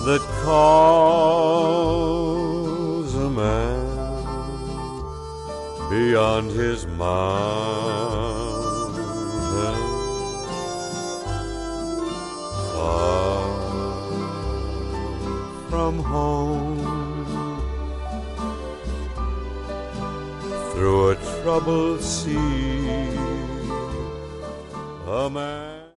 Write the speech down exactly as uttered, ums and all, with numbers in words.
that calls a man beyond his mountain, far from home, through a troubled sea, a man